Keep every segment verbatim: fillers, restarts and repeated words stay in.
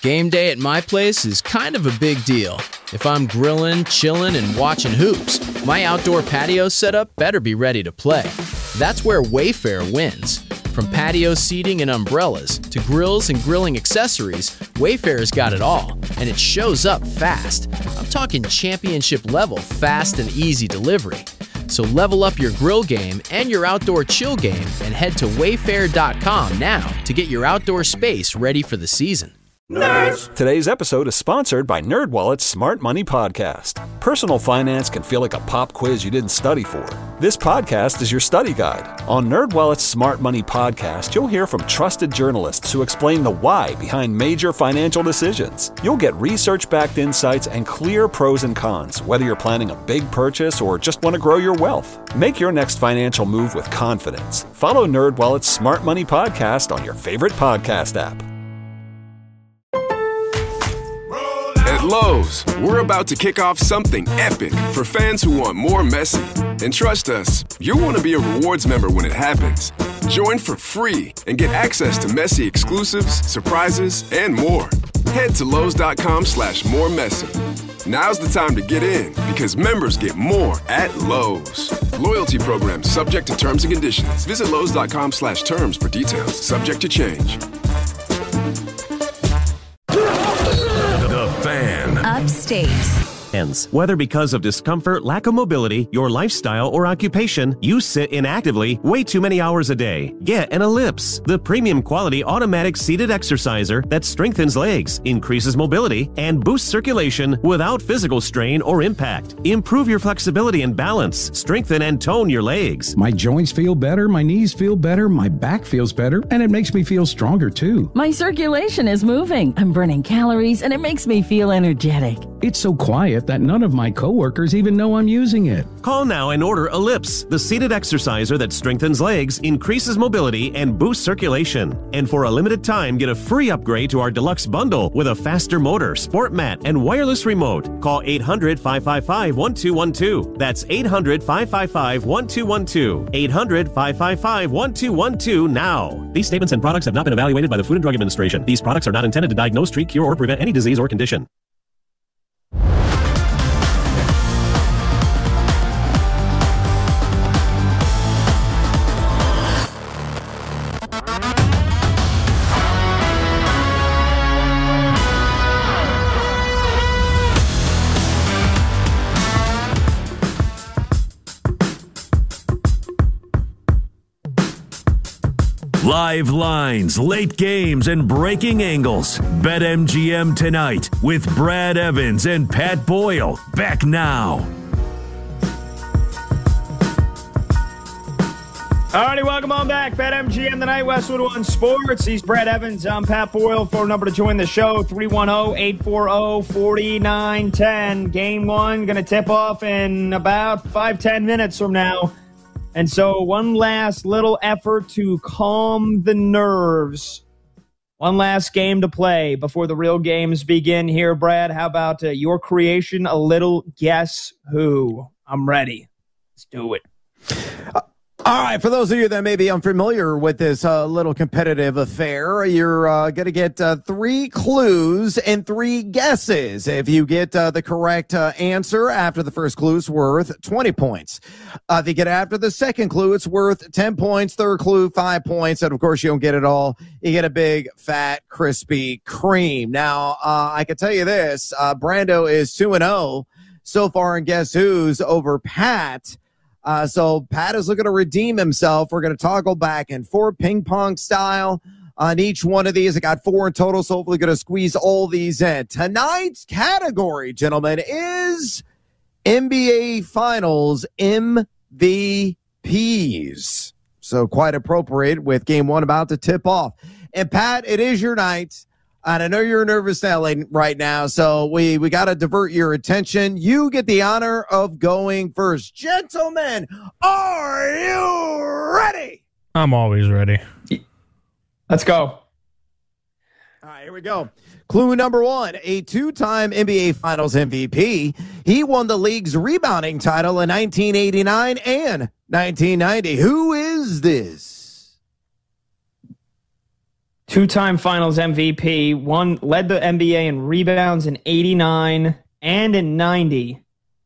Game day at my place is kind of a big deal. If I'm grilling, chilling, and watching hoops, my outdoor patio setup better be ready to play. That's where Wayfair wins. From patio seating and umbrellas to grills and grilling accessories, Wayfair's got it all, and it shows up fast. I'm talking championship level fast and easy delivery. So level up your grill game and your outdoor chill game and head to wayfair dot com now to get your outdoor space ready for the season. Nerds! Today's episode is sponsored by NerdWallet's Smart Money Podcast. Personal finance can feel like a pop quiz you didn't study for. This podcast is your study guide. On NerdWallet's Smart Money Podcast, you'll hear from trusted journalists who explain the why behind major financial decisions. You'll get research-backed insights and clear pros and cons, whether you're planning a big purchase or just want to grow your wealth. Make your next financial move with confidence. Follow NerdWallet's Smart Money Podcast on your favorite podcast app. At Lowe's, we're about to kick off something epic for fans who want more Messi. And trust us, you'll want to be a rewards member when it happens. Join for free and get access to Messi exclusives, surprises, and more. Head to Lowe's.com slash more Messi. Now's the time to get in because members get more at Lowe's. Loyalty program subject to terms and conditions. Visit Lowe's.com slash terms for details. Subject to change. Fan. Upstate. Whether because of discomfort, lack of mobility, your lifestyle, or occupation, you sit inactively way too many hours a day. Get an Ellipse, the premium quality automatic seated exerciser that strengthens legs, increases mobility, and boosts circulation without physical strain or impact. Improve your flexibility and balance, strengthen and tone your legs. My joints feel better, my knees feel better, my back feels better, and it makes me feel stronger too. My circulation is moving, I'm burning calories, and it makes me feel energetic. It's so quiet that none of my coworkers even know I'm using it. Call now and order Ellipse, the seated exerciser that strengthens legs, increases mobility, and boosts circulation. And for a limited time, get a free upgrade to our deluxe bundle with a faster motor, sport mat, and wireless remote. Call eight hundred, five five five, one two one two. That's eight hundred, five five five, one two one two. eight hundred, five five five, one two one two now. These statements and products have not been evaluated by the Food and Drug Administration. These products are not intended to diagnose, treat, cure, or prevent any disease or condition. Live lines, late games, and breaking angles. BetMGM tonight with Brad Evans and Pat Boyle. Back now. Alrighty, welcome on back. BetMGM tonight, Westwood One Sports. He's Brad Evans. I'm Pat Boyle. Phone number to join the show, three one zero, eight four zero, four nine one zero. Game one going to tip off in about five, ten minutes from now. And so one last little effort to calm the nerves. One last game to play before the real games begin here, Brad. How about uh, your creation, a little Guess Who? I'm ready. Let's do it. Uh, all right, for those of you that may be unfamiliar with this uh, little competitive affair, you're uh, going to get uh, three clues and three guesses. If you get uh, the correct uh, answer after the first clue, it's worth twenty points. Uh, if you get after the second clue, it's worth ten points. Third clue, five points. And, of course, you don't get it all. You get a big, fat, crispy cream. Now, uh, I can tell you this. Uh, Brando is two and oh so far in Guess Who's over Pat. Uh, so Pat is looking to redeem himself. We're going to toggle back and forth ping pong style on each one of these. I got four in total, so hopefully going to squeeze all these in. Tonight's category, gentlemen, is N B A Finals M V Ps. So quite appropriate with game one about to tip off. And Pat, it is your night. And I know you're nervous now, right now, so we, we got to divert your attention. You get the honor of going first. Gentlemen, are you ready? I'm always ready. Let's go. All right, here we go. Clue number one, a two-time N B A Finals M V P. He won the league's rebounding title in nineteen eighty-nine and nineteen ninety. Who is this? Two-time Finals M V P, one led the N B A in rebounds in eighty-nine and in ninety.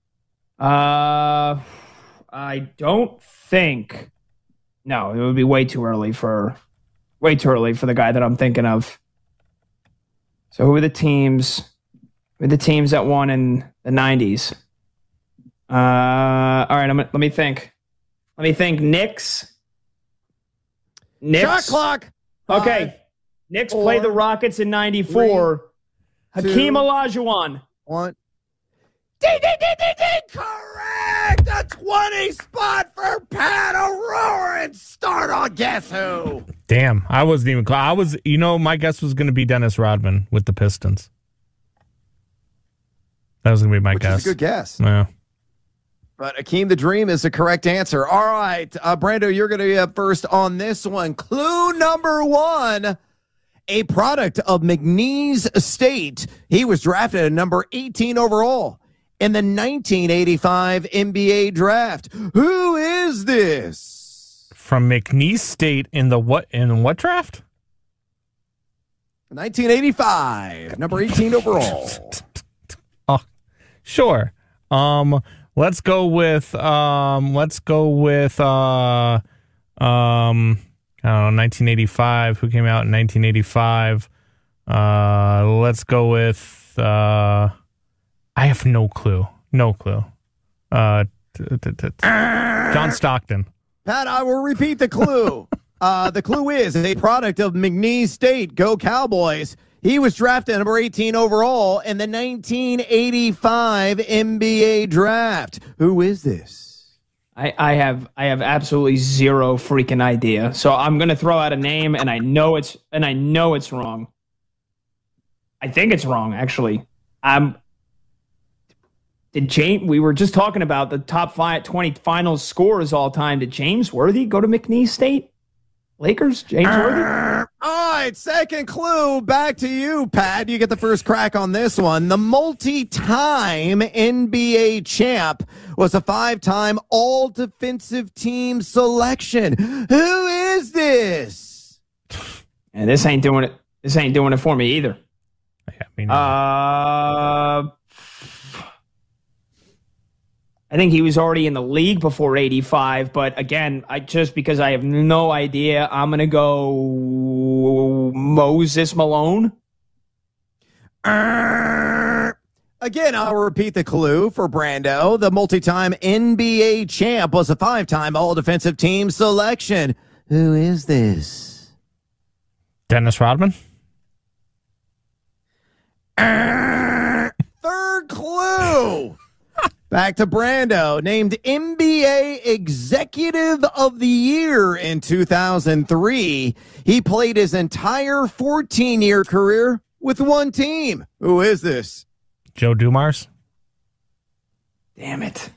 Uh, I don't think. No, it would be way too early for, way too early for the guy that I'm thinking of. So who are the teams? Who are the teams that won in the nineties? Uh, all right, I'm, let me think. Let me think. Knicks. Knicks. Shot clock. Okay. Five, Knicks four, played the Rockets in ninety-four. three, Hakeem two, Olajuwon. One. Ding, ding, ding, ding, ding. Correct. A twenty spot for Pat O'Rourke and start on Guess Who. Damn, I wasn't even close. I was, you know, my guess was going to be Dennis Rodman with the Pistons. That was going to be my Which guess. is a good guess. Yeah. But Akeem the Dream is the correct answer. All right, uh, Brando, you're going to be up first on this one. Clue number one, a product of McNeese State. He was drafted at number eighteen overall in the nineteen eighty-five N B A draft. Who is this? From McNeese State in the what in what draft? nineteen eighty-five, number eighteen overall. Oh, sure. Um, let's go with um, let's go with uh, um, I don't know, nineteen eighty-five. Who came out in nineteen eighty-five? Uh, let's go with uh, I have no clue. No clue. Uh, t- t- t- t- John Stockton. Pat, I will repeat the clue. uh, the clue is a product of McNeese State. Go Cowboys. He was drafted number eighteen overall in the nineteen eighty-five N B A draft. Who is this? I, I have I have absolutely zero freaking idea. So I'm gonna throw out a name, and I know it's and I know it's wrong. I think it's wrong, actually. Um, did James? We were just talking about the top five, twenty finals scorers all time. Did James Worthy go to McNeese State? Lakers? James Worthy? All right, second clue. Back to you, Pat. You get the first crack on this one. The multi-time N B A champ was a five-time all-defensive team selection. Who is this? And this ain't doing it. This ain't doing it for me either. Yeah, I mean, Uh, I think he was already in the league before eighty-five, but again, I just because I have no idea, I'm gonna go Moses Malone. Uh, again, I'll repeat the clue for Brando. The multi-time N B A champ was a five-time all-defensive team selection. Who is this? Dennis Rodman. Uh, third clue. Back to Brando, named N B A Executive of the Year in two thousand three. He played his entire fourteen-year career with one team. Who is this? Joe Dumars. Damn it.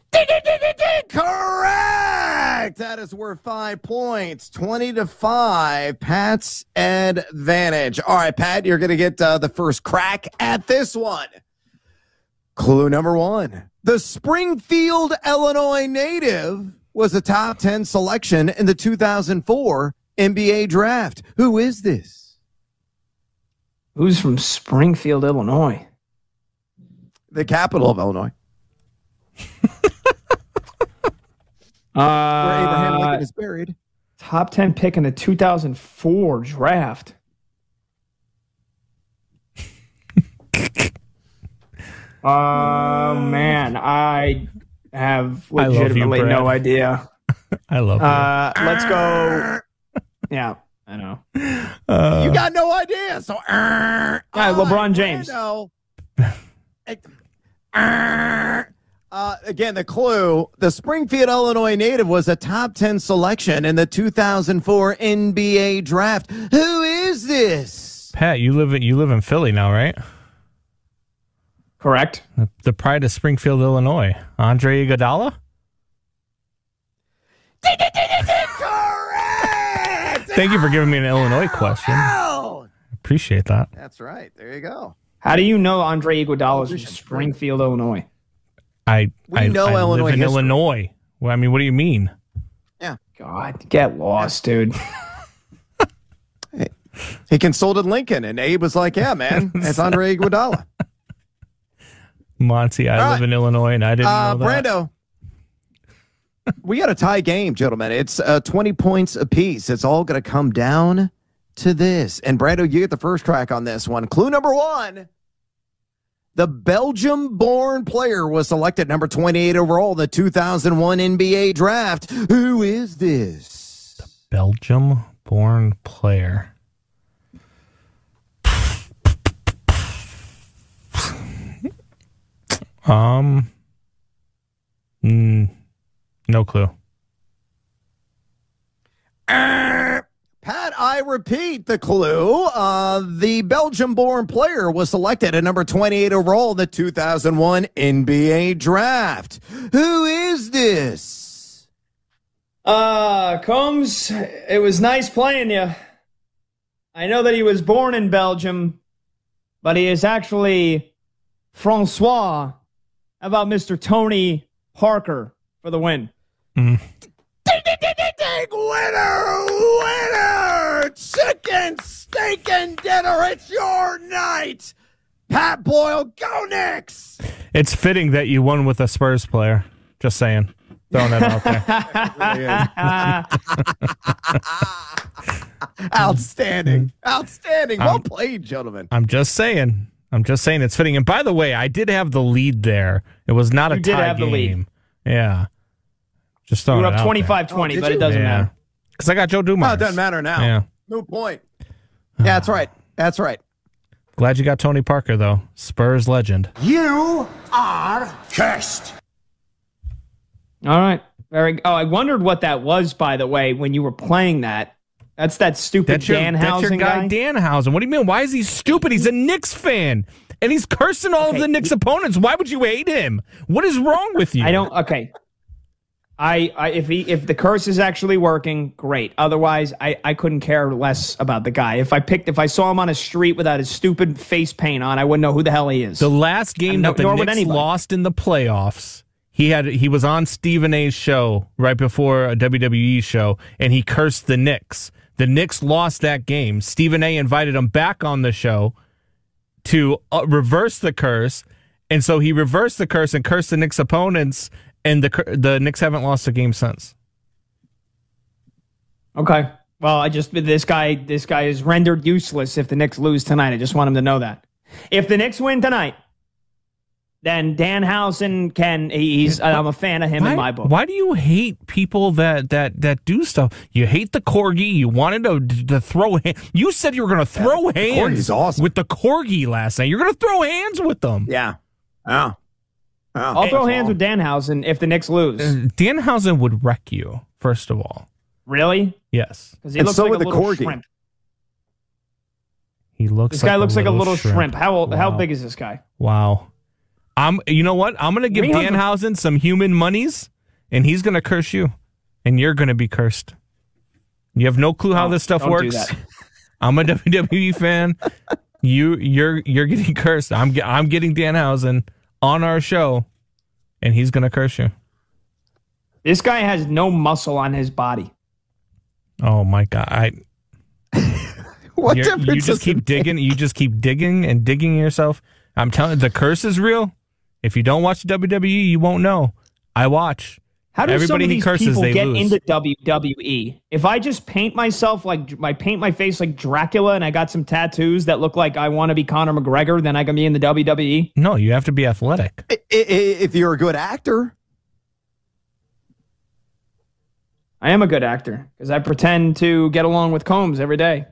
Correct! That is worth five points. twenty to five. Pat's advantage. All right, Pat, you're going to get uh, the first crack at this one. Clue number one. The Springfield, Illinois native was a top ten selection in the two thousand four N B A draft. Who is this? Who's from Springfield, Illinois? The capital of Illinois. Uh, Where Abraham Lincoln is buried. Top ten pick in the two thousand four draft. Oh, uh, man. I have legitimately I love you, no idea. I love you. Uh, let's go. Yeah, I know. Uh, You got no idea. So, uh, All right, LeBron James. No. Uh, again, the clue, the Springfield, Illinois native was a top ten selection in the two thousand four N B A draft. Who is this? Pat, you live in, you live in Philly now, right? Correct. The, the pride of Springfield, Illinois. Andre Iguodala? Correct! Thank you for giving me an Illinois question. Appreciate that. That's right. There you go. How do you know Andre Iguodala is from Springfield, Illinois? I We I, know I Illinois live in history. Illinois. Well, I mean, what do you mean? Yeah. God, get lost, dude. He consulted Lincoln, and Abe was like, yeah, man, it's Andre Iguodala. Monty, I All live right. in Illinois, and I didn't Uh, know that. Brando, we got a tie game, gentlemen. It's uh, twenty points apiece. It's all going to come down to this. And Brando, you get the first crack on this one. Clue number one. The Belgium-born player was selected number twenty-eight overall in the two thousand one N B A draft. Who is this? The Belgium-born player. Um, mm, no clue. Uh, Pat, I repeat the clue. Uh, the Belgium-born player was selected at number twenty-eight overall in the two thousand one N B A draft. Who is this? Uh, Combs, it was nice playing you. I know that he was born in Belgium, but he is actually Francois. How about Mister Tony Parker for the win? Mm. Ding, ding, ding, ding, ding. Winner, winner, chicken, steak, and dinner. It's your night. Pat Boyle, go Knicks. It's fitting that you won with a Spurs player. Just saying. Throwing that out there. Outstanding. Outstanding. Well Um, played, gentlemen. I'm just saying. I'm just saying it's fitting. And by the way, I did have the lead there. It was not a You did tie have the game. lead. Yeah. Just You throwing were it up out twenty-five twenty, Oh, did but it you? doesn't there. matter. Because I got Joe Dumars. No, it doesn't matter now. Yeah. No point. Yeah, that's right. That's right. Glad you got Tony Parker, though. Spurs legend. You are cursed. All right. Very. Oh, I wondered what that was, by the way, when you were playing that. That's that stupid That's your, Danhausen that's your guy, guy. Danhausen. What do you mean? Why is he stupid? He's a Knicks fan. And he's cursing all Okay, of the Knicks he- opponents. Why would you hate him? What is wrong with you? I don't. Okay. I, I if he if the curse is actually working, great. Otherwise, I, I couldn't care less about the guy. If I picked if I saw him on a street without his stupid face paint on, I wouldn't know who the hell he is. The last game no- that the nor would Knicks anybody. lost in the playoffs, he had he was on Stephen A's show right before a W W E show, and he cursed the Knicks. The Knicks lost that game. Stephen A invited him back on the show to uh, reverse the curse, and so he reversed the curse and cursed the Knicks opponents, and the cur- the Knicks haven't lost a game since. Okay. Well, I just this guy this guy is rendered useless if the Knicks lose tonight. I just want him to know that. If the Knicks win tonight, then Danhausen can. He's. I'm a fan of him Why, in my book. why do you hate people that that that do stuff? You hate the corgi. You wanted to to throw. Ha- you said you were going to throw the hands corgi's awesome. with the corgi last night. You're going to throw hands with them. Yeah. Oh. Oh. I'll throw hands with Danhausen if the Knicks lose. Uh, Danhausen would wreck you. First of all, Really? yes, Because he And looks so like a would the little corgi. shrimp. he looks. This like guy a looks like a little little shrimp. shrimp. How old? How Wow. big is this guy? Wow. I'm. You know what? I'm going to give three hundred Danhausen some human monies, and he's going to curse you, and you're going to be cursed. You have no clue how No, this stuff don't do works. that. I'm a W W E fan. You, you're, you're getting cursed. I'm, ge- I'm getting Danhausen on our show, and he's going to curse you. This guy has no muscle on his body. Oh my God! I, What you're- difference you does just it keep make? digging. You just keep digging and digging yourself. I'm telling you, the curse is real. If you don't watch W W E, you won't know. I watch. How do some Everybody of he these curses, people they get lose. into W W E? If I just paint myself like I paint my face like Dracula and I got some tattoos that look like I want to be Conor McGregor, then I can be in the W W E. No, you have to be athletic. I- I- If you're a good actor. I am a good actor because I pretend to get along with Combs every day.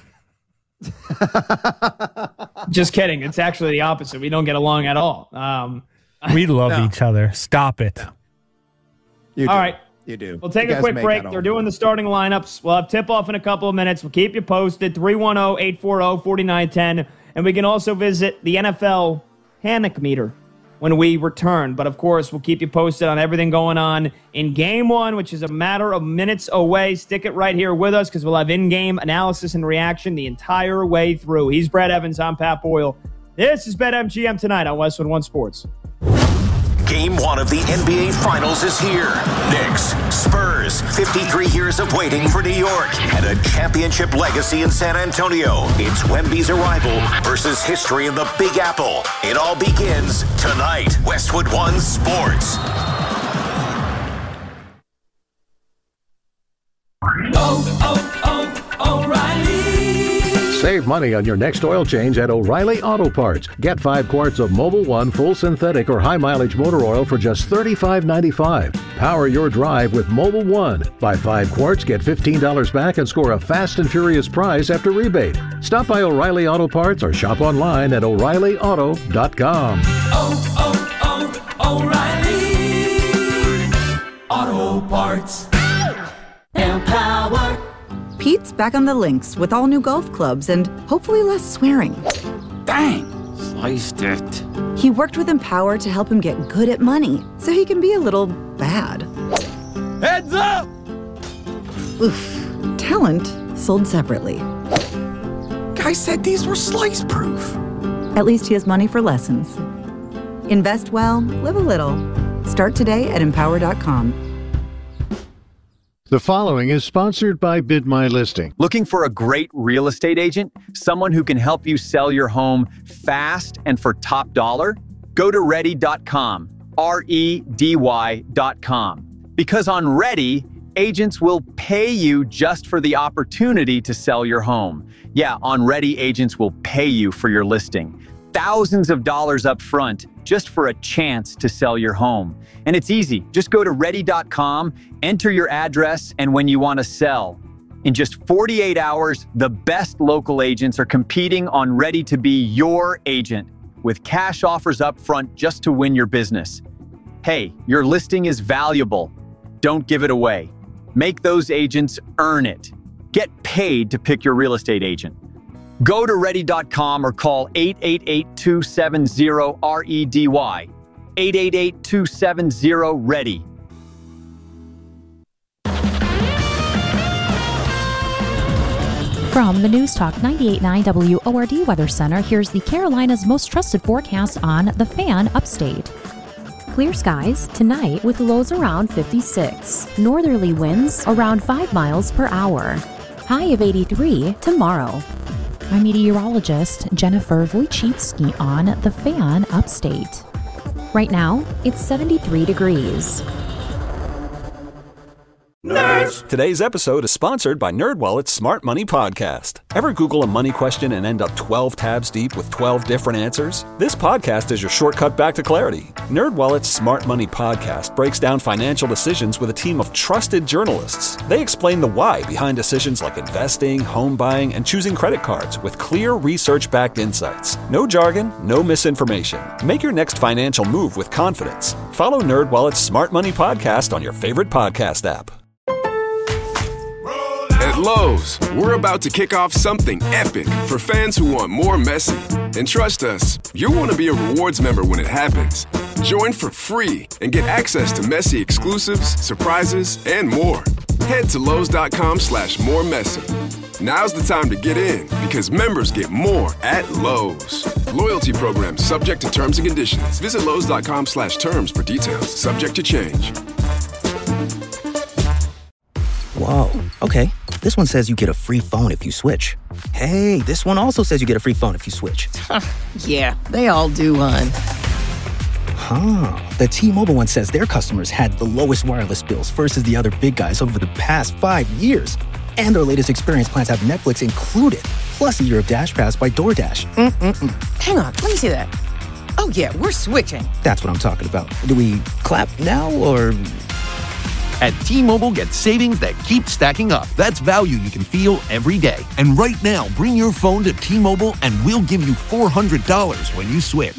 Just kidding. It's actually the opposite. We don't get along at all. Um, We love No. each other. Stop it. You all do. right. You do. We'll take You a guys quick make break. that They're all. doing the starting lineups. We'll have tip-off in a couple of minutes. We'll keep you posted, three one zero, eight four zero, four nine one zero. And we can also visit the N F L panic meter when we return. But, of course, we'll keep you posted on everything going on in Game one, which is a matter of minutes away. Stick it right here with us because we'll have in-game analysis and reaction the entire way through. He's Brad Evans. I'm Pat Boyle. This is BetMGM Tonight on Westwood One Sports. Game one of the N B A Finals is here. Knicks, Spurs, fifty-three years of waiting for New York, and a championship legacy in San Antonio. It's Wemby's arrival versus history in the Big Apple. It all begins tonight. Westwood One Sports. Oh, oh, oh, O'Reilly. Save money on your next oil change at O'Reilly Auto Parts. Get five quarts of Mobil One full synthetic or high mileage motor oil for just thirty-five ninety-five. Power your drive with Mobil One. Buy five quarts, get fifteen dollars back, and score a fast and furious prize after rebate. Stop by O'Reilly Auto Parts or shop online at O'Reilly Auto dot com. Oh, oh, oh, O'Reilly Auto Parts. Empower. Pete's back on the links with all new golf clubs and hopefully less swearing. Dang, sliced it. He worked with Empower to help him get good at money so he can be a little bad. Heads up! Oof. Talent sold separately. Guy said these were slice proof. At least he has money for lessons. Invest well, live a little. Start today at empower dot com. The following is sponsored by Bid My Listing. Looking for a great real estate agent? Someone who can help you sell your home fast and for top dollar? Go to ready dot com, R E D Y dot com. Because on Ready, agents will pay you just for the opportunity to sell your home. Yeah, on Ready, agents will pay you for your listing. Thousands of dollars up front just for a chance to sell your home. And it's easy. Just go to ready dot com, enter your address, and when you want to sell. In just forty-eight hours, the best local agents are competing on Ready to be your agent with cash offers up front just to win your business. Hey, your listing is valuable. Don't give it away. Make those agents earn it. Get paid to pick your real estate agent. Go to ready dot com or call eight eight eight, two seven zero, R E D Y. eight eight eight, two seven zero, READY. From the News Talk ninety-eight point nine W O R D Weather Center, here's the Carolinas' most trusted forecast on The Fan Upstate. Clear skies tonight with lows around fifty-six. Northerly winds around five miles per hour. High of eighty-three tomorrow. I'm meteorologist Jennifer Wojcicki on The Fan Upstate. Right now, it's seventy-three degrees. Nerds! Today's episode is sponsored by NerdWallet's Smart Money Podcast. Ever Google a money question and end up twelve tabs deep with twelve different answers? This podcast is your shortcut back to clarity. NerdWallet's Smart Money Podcast breaks down financial decisions with a team of trusted journalists. They explain the why behind decisions like investing, home buying, and choosing credit cards with clear research-backed insights. No jargon, no misinformation. Make your next financial move with confidence. Follow NerdWallet's Smart Money Podcast on your favorite podcast app. At Lowe's, we're about to kick off something epic for fans who want more Messi. And trust us, you'll want to be a rewards member when it happens. Join for free and get access to Messi exclusives, surprises, and more. Head to Lowe's dot com slash more Messi. Now's the time to get in because members get more at Lowe's. Loyalty program subject to terms and conditions. Visit Lowe's dot com slash terms for details. Subject to change. Whoa, okay. This one says you get a free phone if you switch. Hey, this one also says you get a free phone if you switch. Yeah, they all do, hon. Huh. The T-Mobile one says their customers had the lowest wireless bills versus the other big guys over the past five years. And their latest experience plans have Netflix included, plus a year of Dash Pass by DoorDash. Mm-mm-mm. Hang on, let me see that. Oh, yeah, we're switching. That's what I'm talking about. Do we clap now, or... At T-Mobile, get savings that keep stacking up. That's value you can feel every day. And right now, bring your phone to T-Mobile and we'll give you four hundred dollars when you switch.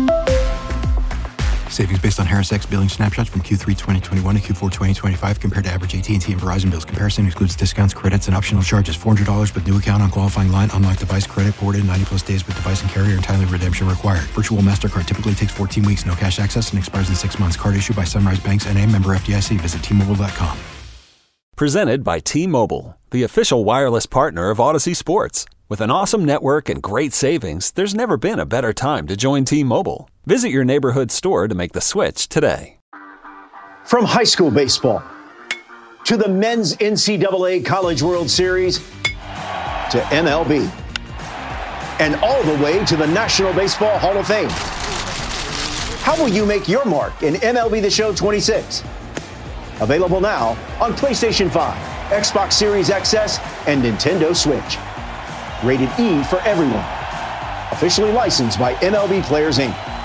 Savings based on Harris X billing snapshots from Q three twenty twenty-one to Q four twenty twenty-five compared to average A T and T and Verizon bills. Comparison excludes discounts, credits, and optional charges. four hundred dollars with new account on qualifying line. Unlocked device credit ported ninety plus days with device and carrier. Entirely redemption required. Virtual MasterCard typically takes fourteen weeks. No cash access and expires in six months. Card issued by Sunrise Banks N A, member F D I C. Visit T Mobile dot com. Presented by T-Mobile, the official wireless partner of Odyssey Sports. With an awesome network and great savings, there's never been a better time to join T-Mobile. Visit your neighborhood store to make the switch today. From high school baseball to the men's N C double A College World Series to M L B and all the way to the National Baseball Hall of Fame. How will you make your mark in M L B The Show twenty-six? Available now on PlayStation five, Xbox Series X S, and Nintendo Switch. Rated E for everyone. Officially licensed by M L B Players, Incorporated.